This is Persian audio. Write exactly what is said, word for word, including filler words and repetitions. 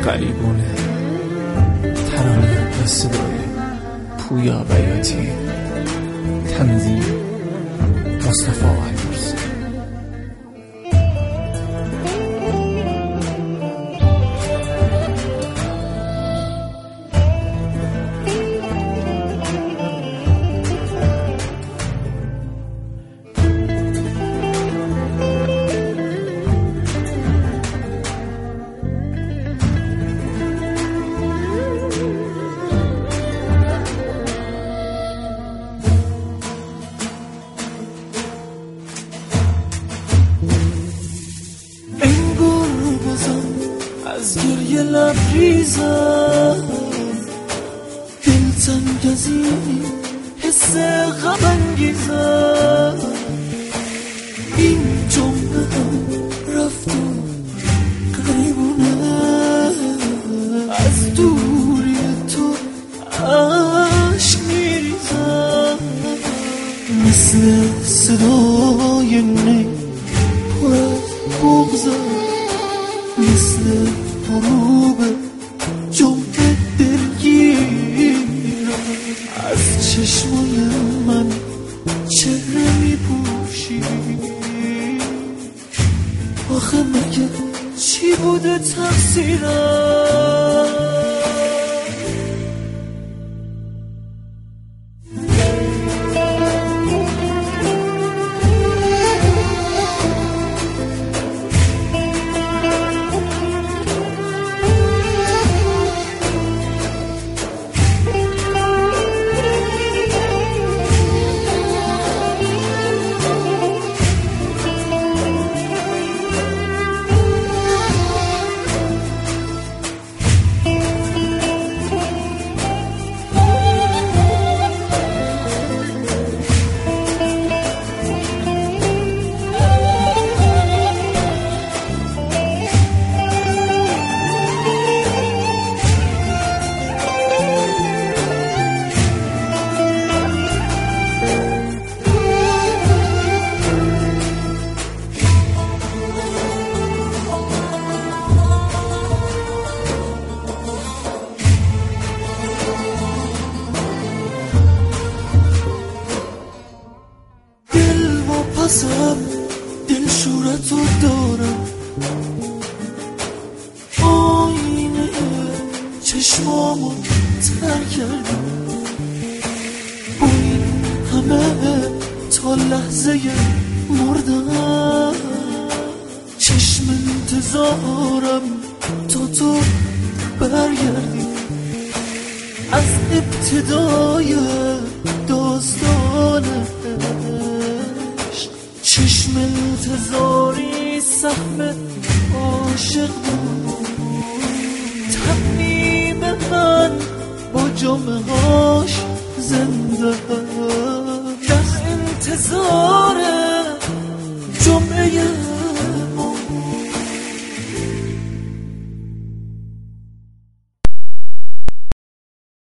قریبونه ترانه و صدای پویا بیاتی، تنظیم مصطفی الپرسی. از گریه لبریزم دلتنگ از این حس غم انگیزم، این جمله رفت و قریبونه از دوری تو عشق میریزم، مثل صدای نی پر از بغضم، مثل غروب جمعه دلگیرم، از چشمای من چهره میپوشی. آخه مگه چی بوده تقصیرم؟ پسم دل شورتو دارم، آینه چشمامو تر کردم، با این همه تا لحظه مردم، چشم انتظارم تا تو برگردی، از ابتدای داستانه چشم انتظاری سهم عاشق بود، تقویم من با جامعه هاش زنده در انتظار